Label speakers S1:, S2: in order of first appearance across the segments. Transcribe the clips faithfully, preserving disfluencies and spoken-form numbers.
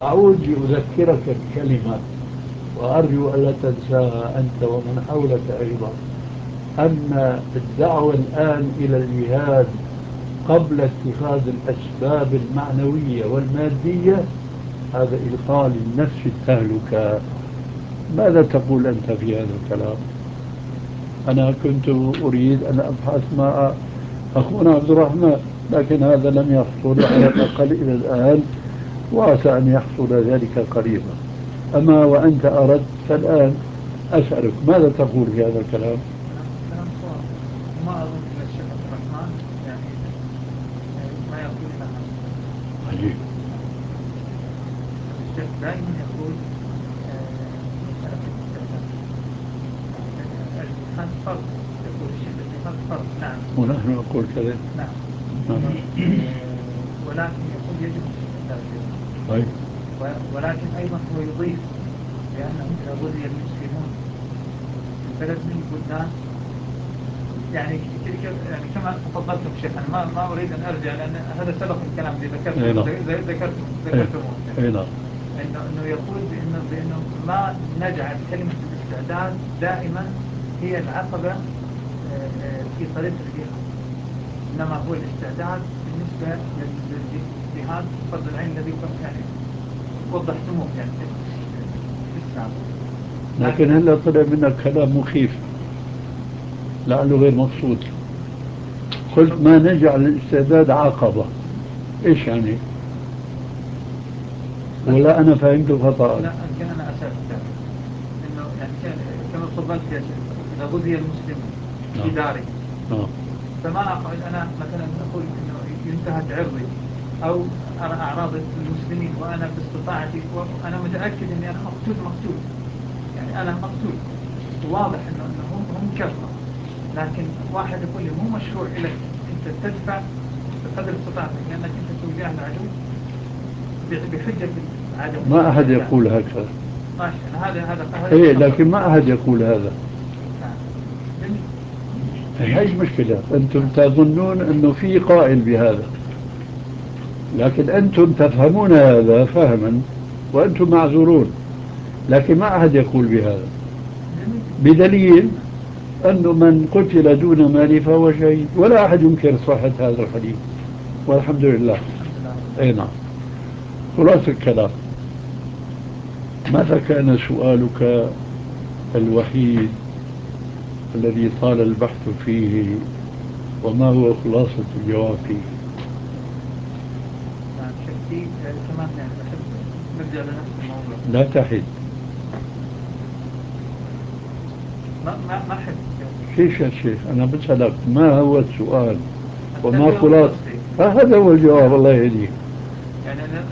S1: أعود لأذكرك الكلمة، وأرجو ألا تنساها أنت ومن حولك أيضا، أن الدعوة الآن إلى الجهاد قبل اتخاذ الأسباب المعنوية والمادية هذا إلقاء للنفس التهلكة. ماذا تقول أنت في هذا الكلام؟ أنا كنت أريد أن أبحث مع أخونا عبد الرحمن، لكن هذا لم يحصل على الأقل إلى الآن، وعسى أن يحصل ذلك قريبا. أما وأنت أردت فالآن أسألك ماذا تقول في هذا الكلام؟
S2: كلام صواب، وما أظن أن الشيخ عبد الرحمن يعني ما يقول لها.
S1: عجيب.
S2: الشيخ دائما يقول مسألة الاستعداد، الجهاد فرض، يقول الشيخ الجهاد فرض، نعم،
S1: ونحن نقول كذا.
S2: نعم.
S1: نعم.
S2: ولكن يقول يجب الاستعداد له.
S1: طيب.
S2: ولكن أيضا هو يضيف بأنه إذا غزي المسلمون في بلد من البلدان، يعني يعني كما تفضلتم شيخ، أنا ما ما أريد أن أرجع لأن هذا سبق الكلام اللي ذكرته ذكرت ذكرتموه
S1: إنه
S2: إنه إنه يقول بأنه بأنه ما نجعل كلمة الاستعداد دائما هي العقبة في طريق الجهاد، إنما هو الاستعداد بالنسبة للجهاد فرض العين الذي يعني وضحتموه يعني في السابق.
S1: لكن هلا طلع منك كلام مخيف لعله غير مقصود. قلت ما نجعل الاستعداد عقبة، إيش يعني؟ ولا أنا فهمت خطأ؟
S2: لا، يمكن أنا أسأل إنه يعني كما تفضلت يا شيخ، إذا غزي المسلمون في داره فما أقول أنا مثلا أقول إنه ينتهك عرضي أو أرى أعراض المسلمين وأنا باستطاعتي، وأنا متأكد إني أنا مقتول مقتول يعني أنا مقتول، واضح إنه إنه هم هم كفر، لكن واحد يقول لي مو مشروع لك أنت تدفع بقدر استطاعتك لأنك أنت توجه العدو بحجة العدو.
S1: ما أحد يقول هكذا.
S2: ماشي، هذا هذا
S1: إيه، لكن ما أحد يقول هذا.
S2: جميل.
S1: هي المشكلة، أنتم تظنون أنه في قائل بهذا، لكن أنتم تفهمون هذا فهما وأنتم معذورون، لكن ما أحد يقول بهذا، بدليل أنه من قتل دون مال فهو شهيد، ولا أحد ينكر صحة هذا الحديث والحمد لله. أي نعم. خلاص الكلام، ماذا كان سؤالك الوحيد الذي طال البحث فيه، وما هو خلاصة الجواب فيه؟
S2: شكلي كمان يعني أحب نرجع لنفس الموضوع.
S1: لا تحد.
S2: ما ما ما أحب.
S1: كيف يا شيخ؟ أنا بسألك ما هو السؤال وما خلاص، هذا هو الجواب. الله يهديك.
S2: يعني أنا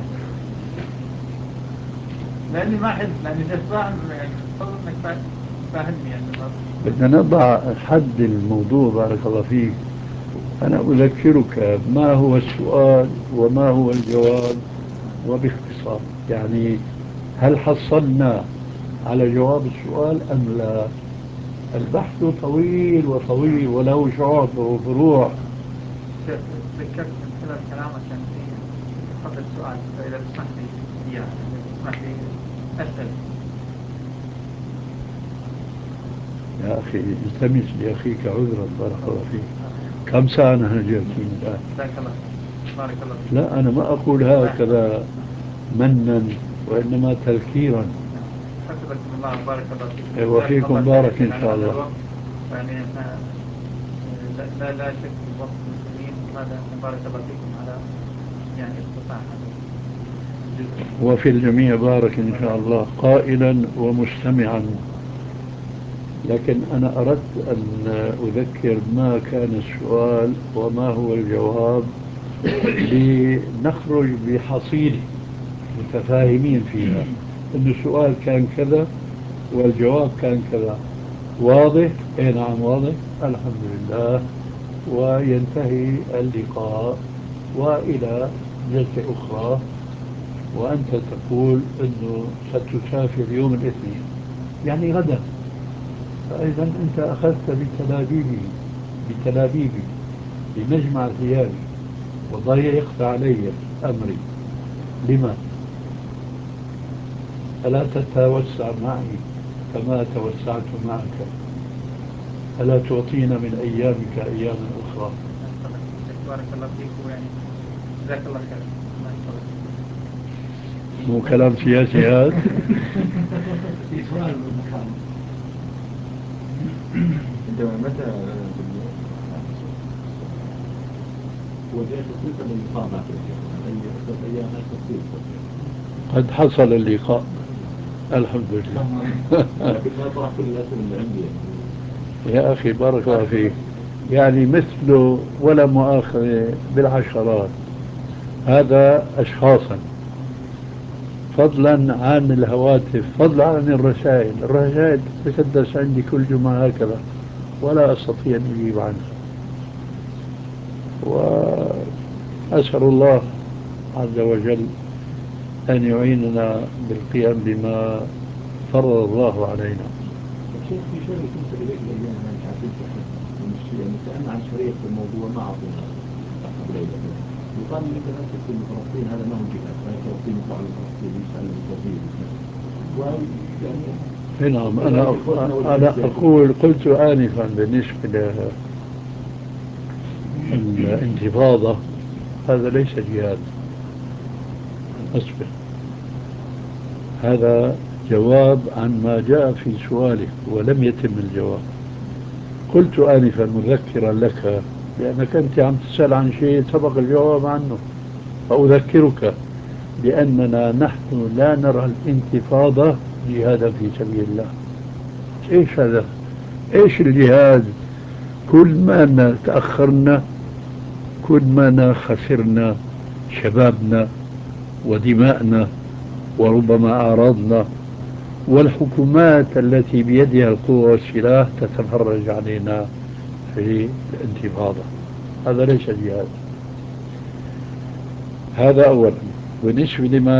S2: لأني ما أحب، لأني فاهم يعني فضل إنك فاهمني يعني.
S1: بدنا نضع حد الموضوع. بارك الله فيك. أنا أذكرك ما هو السؤال وما هو الجواب وباختصار، يعني هل حصلنا على جواب السؤال أم لا؟ البحث طويل وطويل وله شعب وفروع.
S2: تذكرت من خلال كلامك كان في قبل السؤال، فإذا تسمح لي إياه، إذا تسمح لي أسأل.
S1: يا أخي التمس لأخيك عذرا. بارك الله فيك. كم ساعة نحن جالسين الآن؟
S2: جزاك الله بارك الله فيك.
S1: لا، أنا ما أقول هكذا منا، وإنما تذكيرا.
S2: حفظكم الله وبارك الله فيكم.
S1: وفيكم بارك إن شاء الله.
S2: يعني لا لا شك في وقت المسلمين، وهذا بارك الله فيكم على يعني استطاع هذا الجزء.
S1: وفي الجميع بارك إن شاء الله، قائلا ومستمعا. لكن أنا أردت أن أذكر ما كان السؤال وما هو الجواب لنخرج بحصيلة متفاهمين فيها، أن السؤال كان كذا والجواب كان كذا. واضح؟ اي نعم واضح، الحمد لله. وينتهي اللقاء وإلى جلسة أخرى، وأنت تقول أنه ستسافر يوم الاثنين يعني غدا، فإذا أنت أخذت بتلابيبي بتلابيبي بمجمع ثيابي وضيقت علي أمري. لما؟ ألا تتوسع معي كما توسعت معك؟ ألا تعطينا من أيامك أياما أخرى؟
S2: بارك الله فيك ويعني جزاك الله خير.
S1: مو كلام سياسي هذا.
S3: في سؤال محمد، انت متى وجدت فرصة للقاء معك ايام التصوير؟
S1: قد حصل اللقاء الحمد لله.
S3: لكن ما طرح كل الاسئله اللي عندي.
S1: يا أخي بارك الله فيك، يعني مثله ولا مؤاخذة بالعشرات، هذا أشخاصا، فضلا عن الهواتف، فضلا عن الرسائل. الرسائل تتكدس عندي كل جمعة هكذا ولا أستطيع أن أجيب عنها، وأسأل الله عز وجل أن يعيننا بالقيام بما فرض الله علينا.
S3: الشيخ في شيء كنت إليك الأيام أنا مش عارف يعني سألنا عن شريط في الموضوع ما أعطينا أخذ ليلة وقال لي أنت لا تكتب فلسطين، هذا ما هو جهاد، هاي فلسطين يطلع من فلسطين يسأل التوحيد يعني.
S1: نعم، أنا أنا أقول قلت آنفا بالنسبة للانتفاضة هذا ليس جهاد. أصبر، هذا جواب عن ما جاء في سؤالك ولم يتم الجواب. قلت آنفا مذكرا لك لأنك أنت عم تسأل عن شيء سبق الجواب عنه، فأذكرك بأننا نحن لا نرى الانتفاضة جهادا في سبيل الله. إيش هذا؟ إيش الجهاد؟ كل ما تأخرنا كل ما خسرنا شبابنا ودماءنا وربما أعراضنا، والحكومات التي بيدها القوة والسلاح تتفرج علينا في الانتفاضة. هذا ليس جهاد. هذا أولا. بالنسبة لما